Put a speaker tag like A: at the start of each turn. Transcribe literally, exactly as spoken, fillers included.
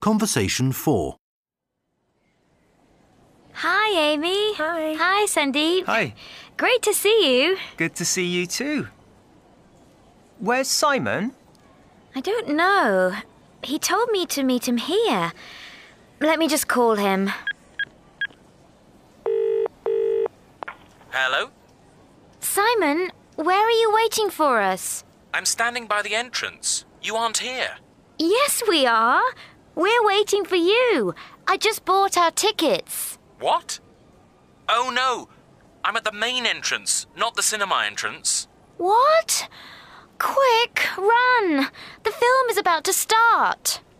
A: Conversation four.
B: Hi, Amy.
C: Hi.
B: Hi, Sandeep.
D: Hi.
B: Great to see you.
D: Good to see you too. Where's Simon?
B: I don't know. He told me to meet him here. Let me just call him.
E: Hello?
B: Simon, where are you waiting for us?
E: I'm standing by the entrance. You aren't here.
B: Yes, we are. We're waiting for you. I just bought our tickets.
E: What? Oh no! I'm at the main entrance, not the cinema entrance.
B: What? Quick, run! The film is about to start.